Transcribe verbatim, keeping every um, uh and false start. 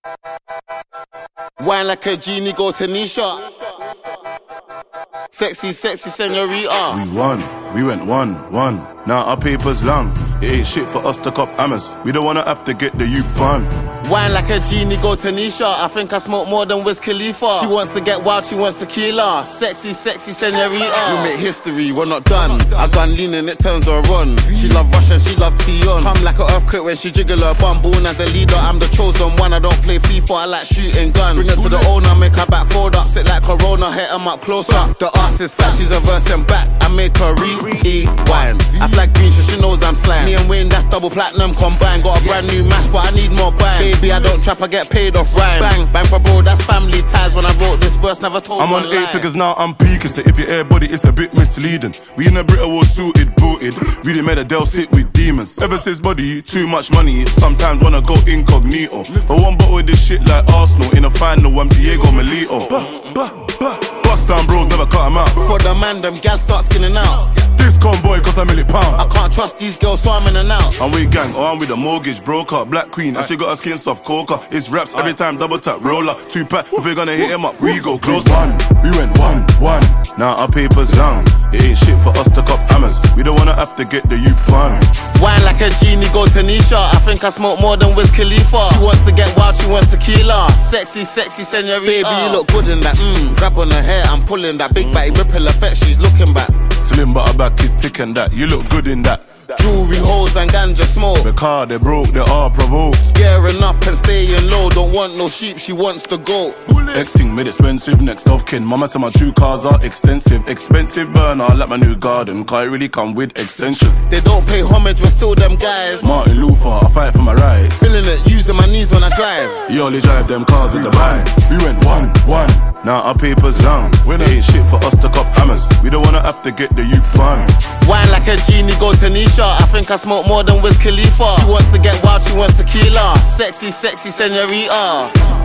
Wine like a genie, go to Nisha. Sexy, sexy senorita. We won, we went one, one. Now our paper's long. It ain't shit for us to cop hammers. We don't wanna have to get the youth on. Wine like a genie, go to Nisha. I think I smoke more than Wiz Khalifa. She wants to get wild, she wants tequila. Sexy, sexy senorita. We make history, we're not done. I gun leaning, it turns her on. She love Russian, she love Tion. Come like an earthquake when she jiggle her bum. Born as a leader, I'm the chosen one. I don't play FIFA, I like shooting guns. Bring her to the owner, make her back fold up. Sit like Corona, hit em up closer. The ass is fat, she's a verse and back. I make her rewind. I flag green, so she knows I'm slime. Me and Wayne, that's double platinum combined. Got a brand new mash, but I need more bang. Baby, I don't trap, I get paid off rhyme. Bang, bang for bro, that's family ties. When I wrote this verse, never told I'm one on lie. eight figures now, I'm peaking. So if your air body, it's a bit misleading. We in a Brit all suited, booted. Really made a Dell sit with demons. Ever since body, too much money. Sometimes wanna go incognito. But one bottle of this shit like Arsenal. In a final, I'm Diego Milito. Bah, bah, bah. Bust down bros, never cut them out. For the man, them gals start skinning out. This convoy cost a million pound. I can't trust these girls, so I'm in and out. I'm with gang, or I'm with a mortgage broker. Black queen, and she got her skin soft coca. It's raps every time, double tap roller. Two pack, if we're gonna hit him up, we go close. One, we went one, one. Now our paper's long. It ain't shit for us to cop hammers. We don't wanna have to get the youth on. Wine like a genie, go to Nisha. I think I smoke more than Wiz Khalifa. She wants to get wild, she wants tequila. Sexy, sexy senorita. Baby, you look good in that. Mmm, grab on her hair, I'm pulling that. Big batty ripple effect, she's looking back. Slim but her back is thick and that. You look good in that. Jewelry holes and ganja smoke. The car, they broke, they are provoked. Gearing up and staying low. Don't want no sheep, she wants the goat. Next thing made expensive, next of kin. Mama said my two cars are extensive. Expensive burner, like my new garden. Car really come with extension. They don't pay homage, we're still them guys. Martin Luther, I fight for my rights. Feeling it, using my knees when I drive. You only drive them cars with the bike. We went one, one. Now our paper's long. It ain't shit for us to cop hammers. We don't wanna have to get the youth on. Wine like a genie, go to Nisha. I think I smoke more than Wiz Khalifa. She wants to get wild, she wants tequila. Sexy, sexy senorita.